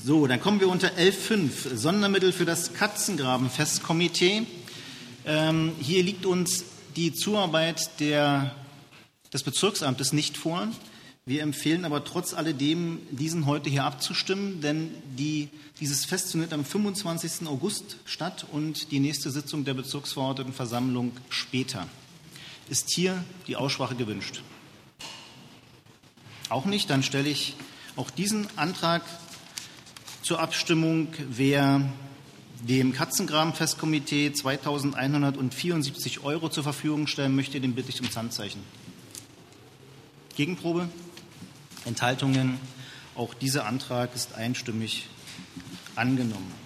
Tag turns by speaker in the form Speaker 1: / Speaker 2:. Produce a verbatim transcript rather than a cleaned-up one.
Speaker 1: So, dann kommen wir unter elf Punkt fünf, Sondermittel für das Katzengrabenfestkomitee. Ähm, hier liegt uns die Zuarbeit der, des Bezirksamtes nicht vor. Wir empfehlen aber trotz alledem, diesen heute hier abzustimmen, denn die, dieses Fest findet am fünfundzwanzigsten August statt und die nächste Sitzung der Bezirksverordnetenversammlung später. Ist hier die Aussprache gewünscht? Auch nicht. Dann stelle ich auch diesen Antrag zur Abstimmung. Wer dem Katzengrabenfestkomitee zweitausendeinhundertvierundsiebzig Euro zur Verfügung stellen möchte, den bitte ich um Handzeichen. Gegenprobe? Enthaltungen? Auch dieser Antrag ist einstimmig angenommen.